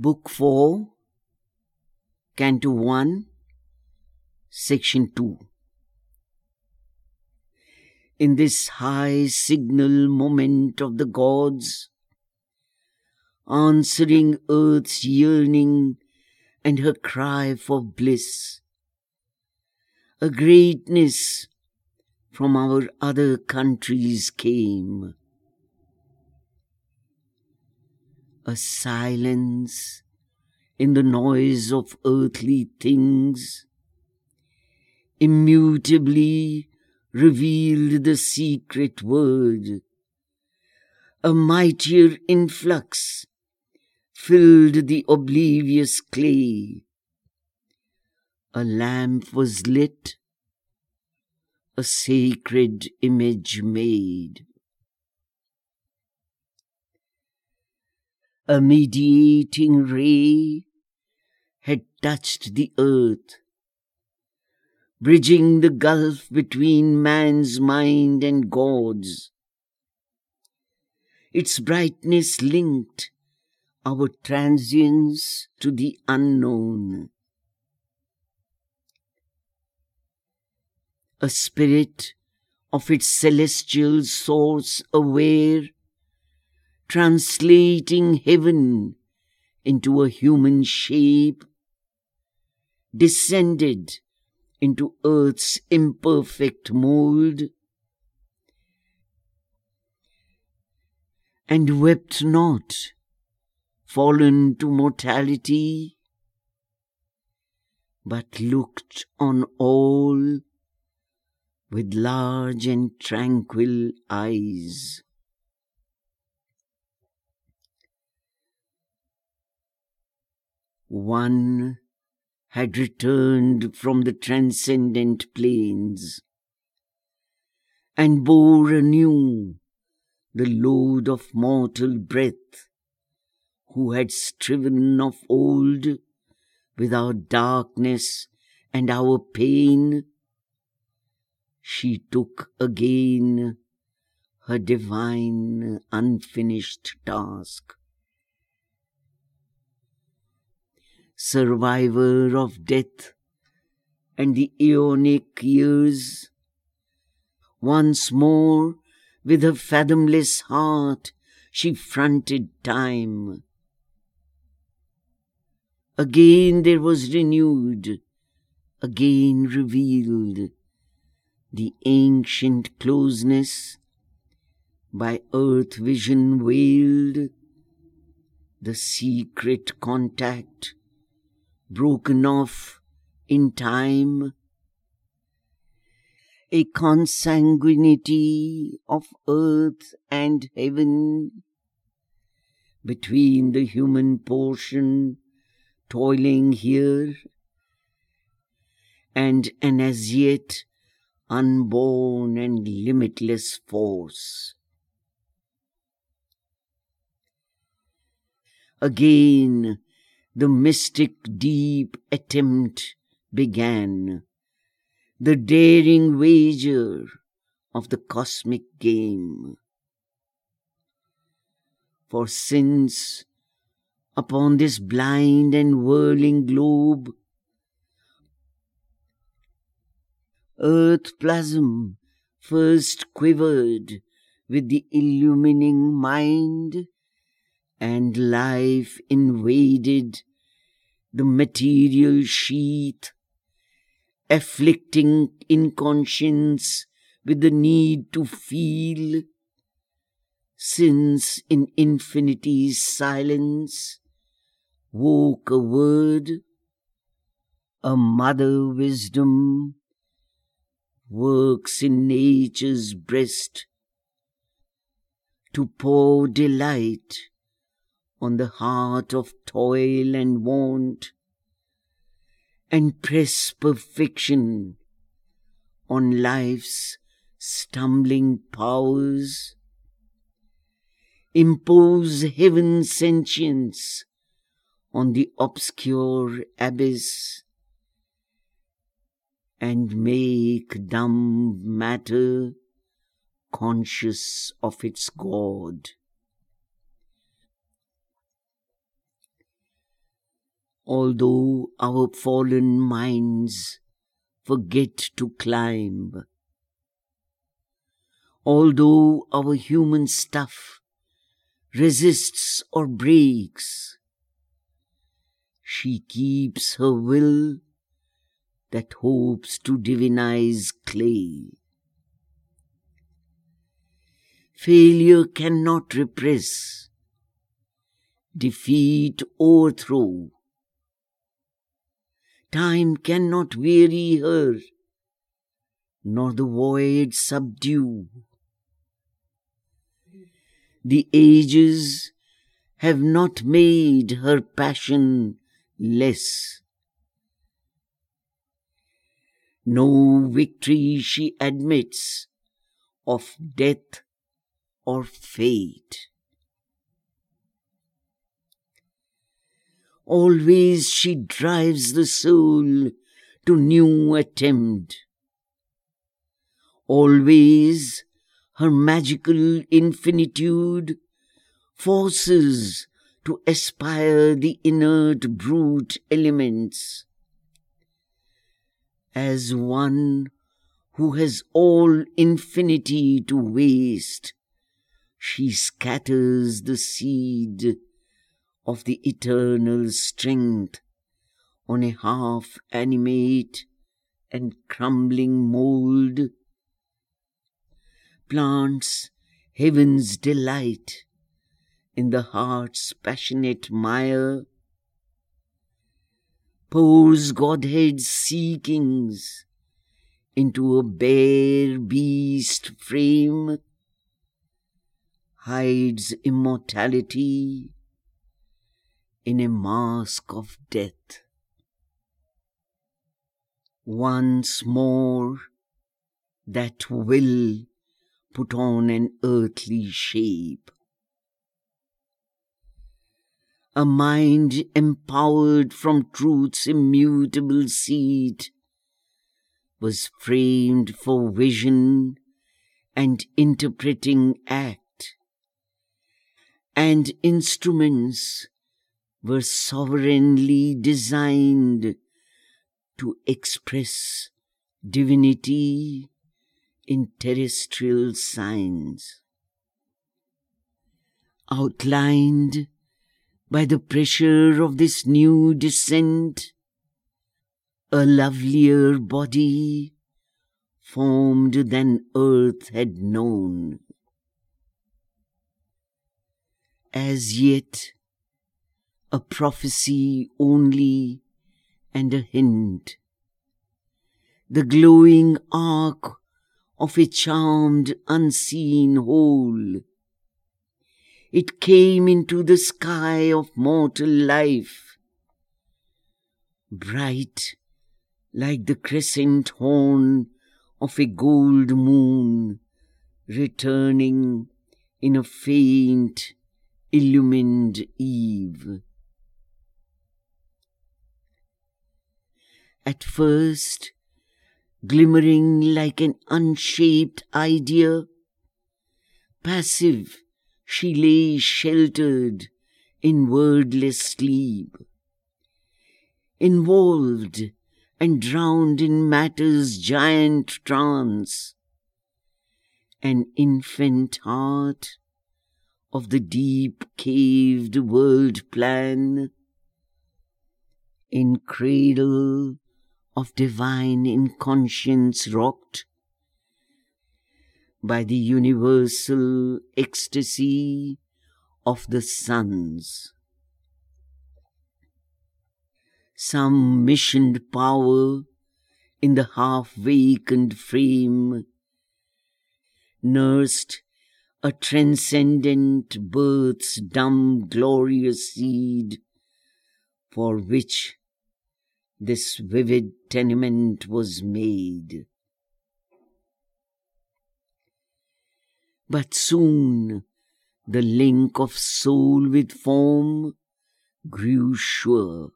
Book 4, Canto 1, Section 2. In this high signal moment of the gods, answering earth's yearning and her cry for bliss, a greatness from our other countries came. A silence in the noise of earthly things immutably revealed the secret word. A mightier influx filled the oblivious clay. A lamp was lit, a sacred image made. A mediating ray had touched the earth, bridging the gulf between man's mind and God's. Its brightness linked our transience to the unknown. A spirit of its celestial source aware, translating heaven into a human shape, descended into earth's imperfect mold, and wept not, fallen to mortality, but looked on all with large and tranquil eyes. One had returned from the transcendent plains and bore anew the load of mortal breath, who had striven of old with our darkness and our pain. She took again her divine unfinished task. Survivor of death and the aeonic years, once more with her fathomless heart she fronted time. Again there was renewed, again revealed, the ancient closeness by earth vision veiled, the secret contact broken off in time, a consanguinity of earth and heaven between the human portion toiling here and an as yet unborn and limitless force. Again the mystic deep attempt began, the daring wager of the cosmic game. For since upon this blind and whirling globe, earth plasm first quivered with the illumining mind, and life invaded the material sheath, afflicting inconscience with the need to feel, since in infinity's silence woke a word, a mother wisdom works in nature's breast to pour delight on the heart of toil and want, and press perfection on life's stumbling powers, impose heaven's sentience on the obscure abyss, and make dumb matter conscious of its God. Although our fallen minds forget to climb, although our human stuff resists or breaks, she keeps her will that hopes to divinize clay. Failure cannot repress, defeat overthrow. Time cannot weary her, nor the void subdue. The ages have not made her passion less. No victory she admits of death or fate. Always she drives the soul to new attempt. Always her magical infinitude forces to aspire the inert brute elements. As one who has all infinity to waste, she scatters the seed of the eternal strength on a half-animate and crumbling mold, plants heaven's delight in the heart's passionate mire, pours Godhead's seekings into a bare beast frame, hides immortality in a mask of death. Once more that will put on an earthly shape. A mind empowered from truth's immutable seed was framed for vision and interpreting act, and instruments were sovereignly designed to express divinity in terrestrial signs. Outlined by the pressure of this new descent, a lovelier body formed than earth had known. As yet, a prophecy only and a hint, the glowing arc of a charmed unseen whole. It came into the sky of mortal life, bright like the crescent horn of a gold moon returning in a faint, illumined eve. At first, glimmering like an unshaped idea, passive she lay sheltered in wordless sleep, involved and drowned in matter's giant trance, an infant heart of the deep-caved world plan, in cradle of divine inconscience rocked by the universal ecstasy of the suns. Some missioned power in the half-vacant frame nursed a transcendent birth's dumb glorious seed, for which this vivid tenement was made. But soon the link of soul with form grew sure.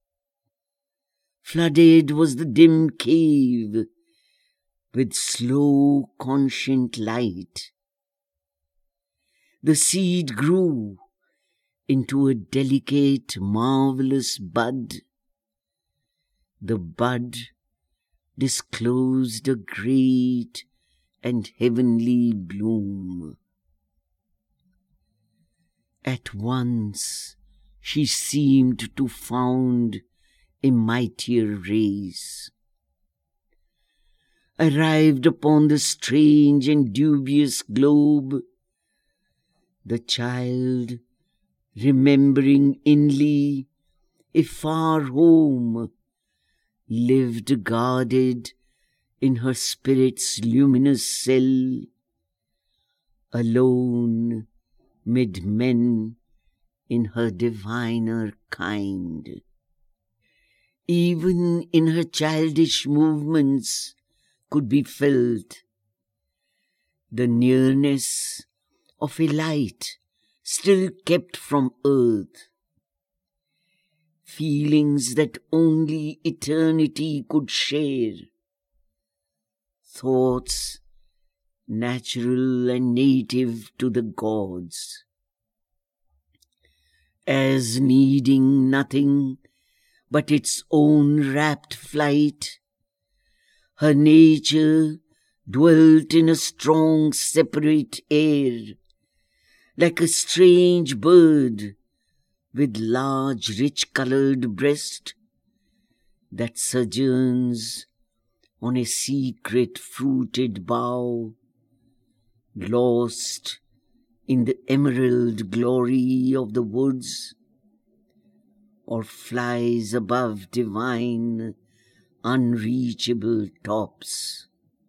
Flooded was the dim cave with slow conscient light. The seed grew into a delicate, marvelous bud. The bud disclosed a great and heavenly bloom. At once she seemed to found a mightier race. Arrived upon the strange and dubious globe, the child, remembering inly a far home, lived guarded in her spirit's luminous cell, alone mid men in her diviner kind. Even in her childish movements could be felt the nearness of a light still kept from earth, feelings that only eternity could share, thoughts natural and native to the gods. As needing nothing but its own rapt flight, her nature dwelt in a strong separate air, like a strange bird with large rich-colored breast that sojourns on a secret fruited bough, lost in the emerald glory of the woods, or flies above divine, unreachable tops.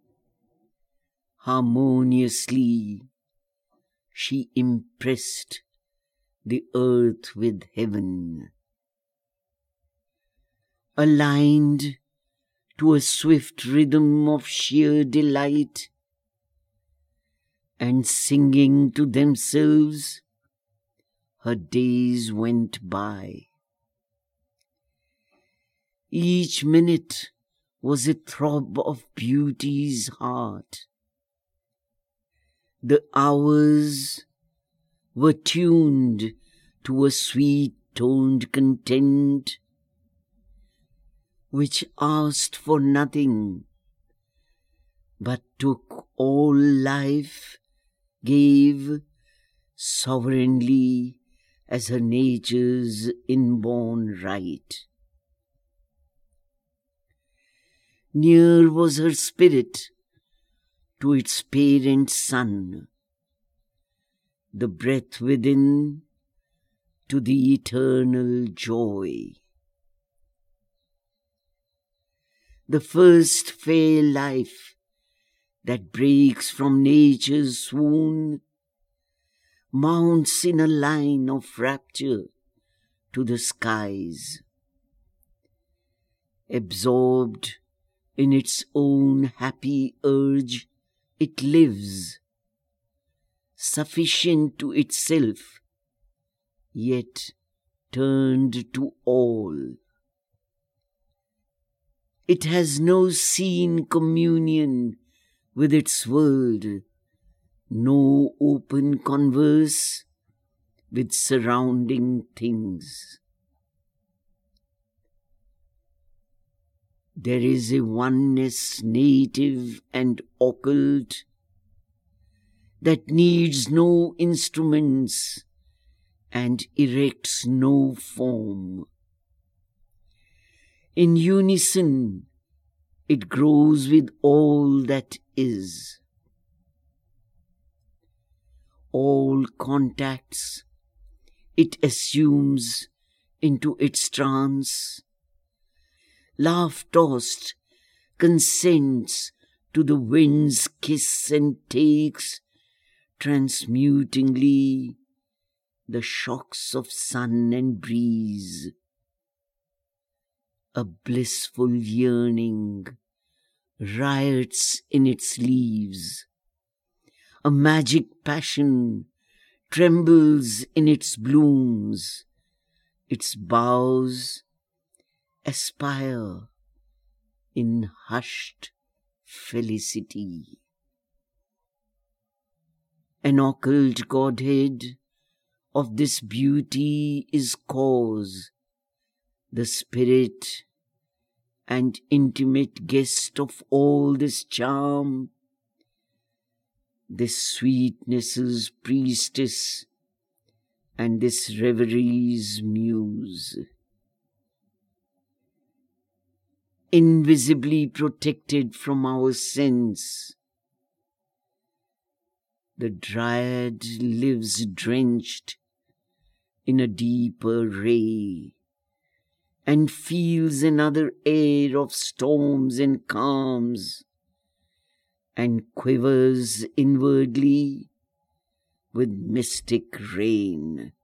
Harmoniously she impressed the earth with heaven. Aligned to a swift rhythm of sheer delight, and singing to themselves, her days went by. Each minute was a throb of beauty's heart. The hours were tuned to a sweet-toned content which asked for nothing, but took all life, gave sovereignly as her nature's inborn right. Near was her spirit to its parent sun, the breath within to the eternal joy. The first fair life that breaks from nature's swoon mounts in a line of rapture to the skies. Absorbed in its own happy urge, it lives, sufficient to itself, yet turned to all. It has no seen communion with its world, no open converse with surrounding things. There is a oneness native and occult that needs no instruments and erects no form. In unison, it grows with all that is. All contacts it assumes into its trance. Laugh-tossed, consents to the wind's kiss and takes, transmutingly, the shocks of sun and breeze. A blissful yearning riots in its leaves. A magic passion trembles in its blooms. Its boughs aspire in hushed felicity. An occult godhead of this beauty is cause, the spirit and intimate guest of all this charm, this sweetness's priestess and this reverie's muse. Invisibly protected from our sense, the dryad lives drenched in a deeper ray and feels another air of storms and calms and quivers inwardly with mystic rain.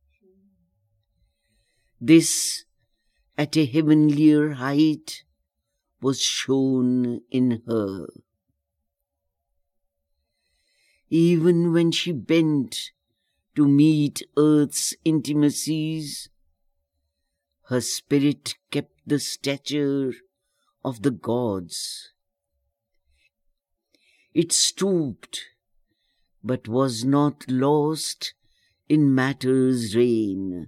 This, at a heavenlier height, was shown in her. Even when she bent to meet earth's intimacies, her spirit kept the stature of the gods. It stooped, but was not lost in matter's reign.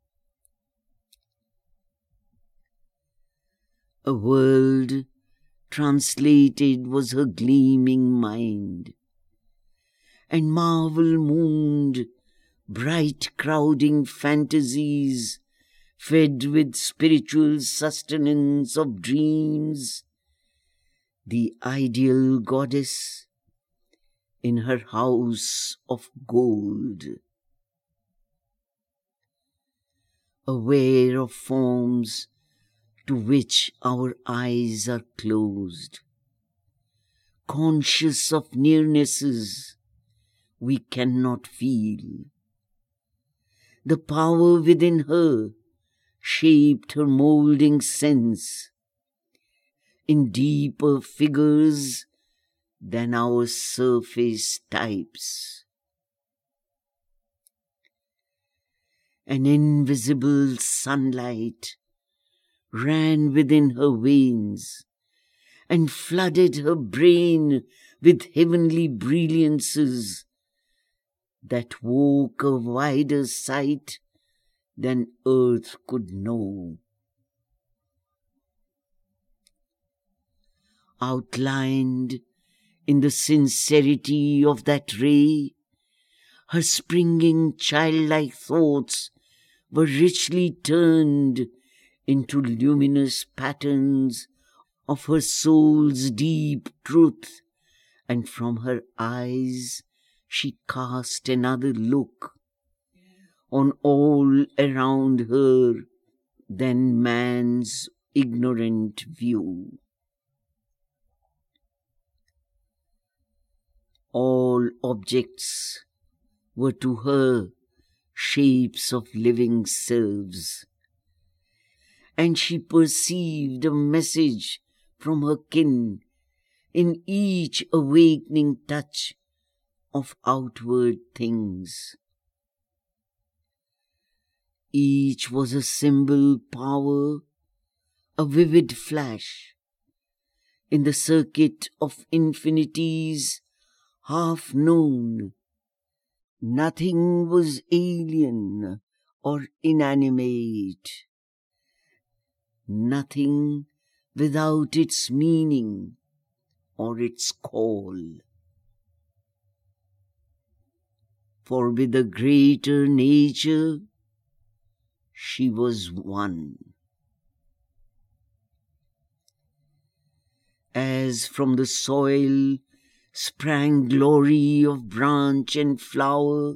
A world translated was her gleaming mind, and marvel mooned bright crowding fantasies fed with spiritual sustenance of dreams, the ideal goddess in her house of gold. Aware of forms to which our eyes are closed, conscious of nearnesses we cannot feel, the power within her shaped her moulding sense in deeper figures than our surface types. An invisible sunlight ran within her veins and flooded her brain with heavenly brilliances that woke a wider sight than earth could know. Outlined in the sincerity of that ray, her springing childlike thoughts were richly turned into luminous patterns of her soul's deep truth, and from her eyes she cast another look on all around her than man's ignorant view. All objects were to her shapes of living selves, and she perceived a message from her kin in each awakening touch of outward things. Each was a symbol power, a vivid flash in the circuit of infinities half known. Nothing was alien or inanimate, nothing without its meaning or its call. For with the greater nature she was one. As from the soil sprang glory of branch and flower,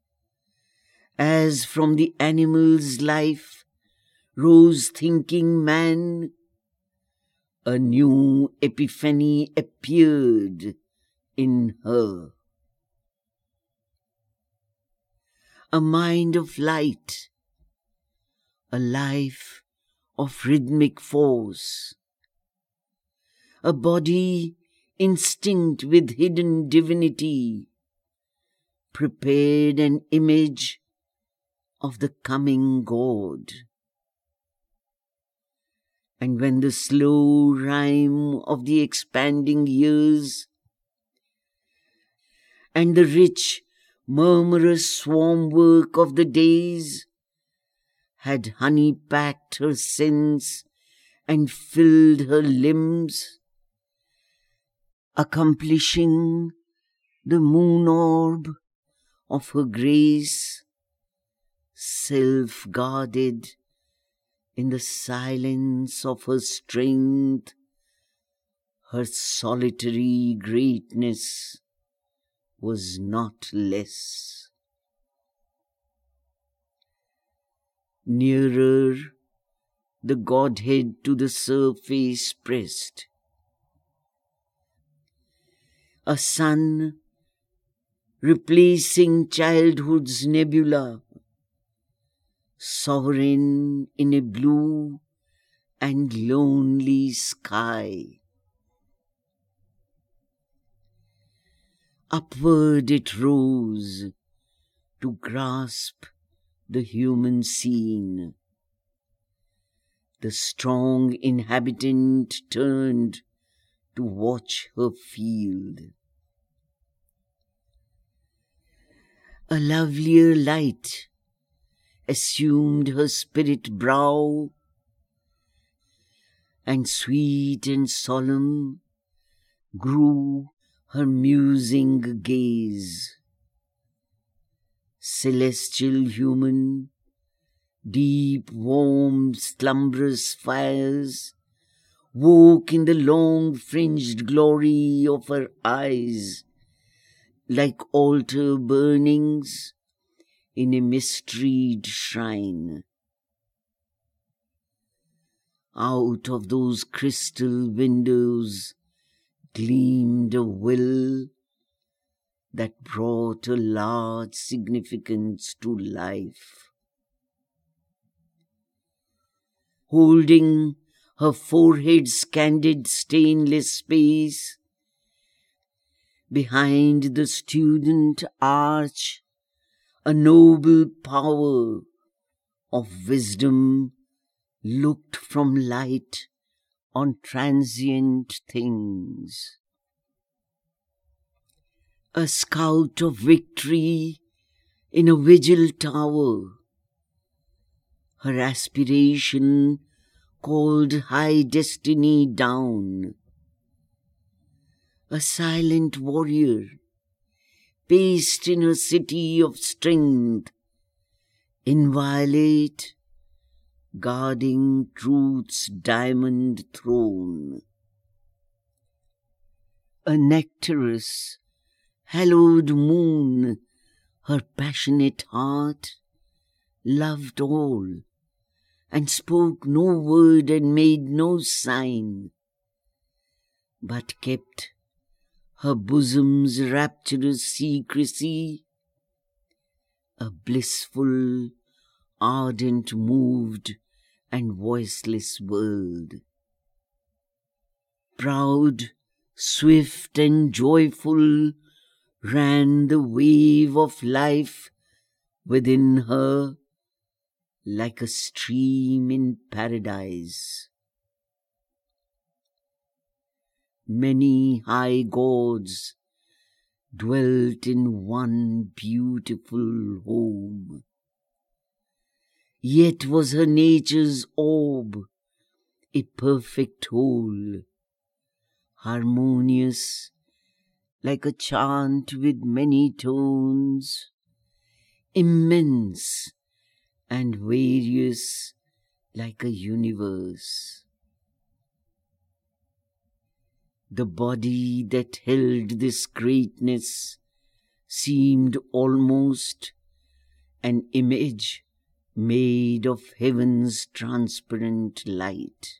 as from the animal's life rose thinking man, a new epiphany appeared in her. A mind of light, a life of rhythmic force, a body instinct with hidden divinity, prepared an image of the coming God. And when the slow rhyme of the expanding years and the rich murmurous swarm work of the days, had honey-packed her sense and filled her limbs, accomplishing the moon orb of her grace, self-guarded in the silence of her strength, her solitary greatness was not less. Nearer, the Godhead to the surface pressed. A sun, replacing childhood's nebula, sovereign in a blue and lonely sky. Upward it rose to grasp the human scene. The strong inhabitant turned to watch her field. A lovelier light assumed her spirit brow, and sweet and solemn grew her musing gaze. Celestial human, deep, warm, slumberous fires woke in the long fringed glory of her eyes, like altar burnings in a mysteried shrine. Out of those crystal windows gleamed a will that brought a large significance to life. Holding her forehead's candid stainless space, behind the student arch, a noble power of wisdom looked from light on transient things. A scout of victory in a vigil tower, her aspiration called high destiny down. A silent warrior, based in her city of strength, inviolate, guarding truth's diamond throne. A nectarous, hallowed moon, her passionate heart loved all, and spoke no word and made no sign, but kept her bosom's rapturous secrecy, a blissful, ardent, moved, and voiceless world. Proud, swift, and joyful ran the wave of life within her, like a stream in paradise. Many high gods dwelt in one beautiful home. Yet was her nature's orb a perfect whole, harmonious like a chant with many tones, immense and various like a universe. The body that held this greatness seemed almost an image made of heaven's transparent light.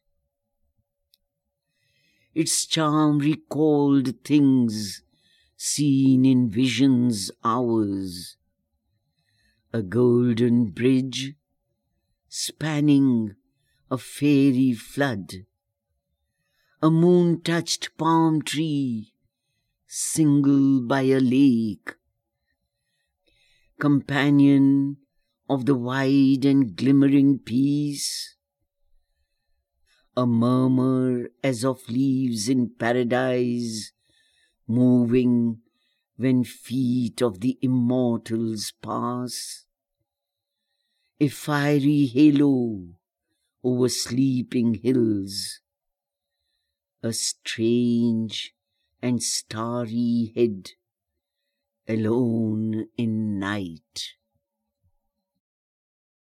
Its charm recalled things seen in visions hours, a golden bridge spanning a fairy flood, a moon-touched palm tree single by a lake, companion of the wide and glimmering peace, a murmur as of leaves in paradise moving when feet of the immortals pass, a fiery halo over sleeping hills, a strange and starry head alone in night.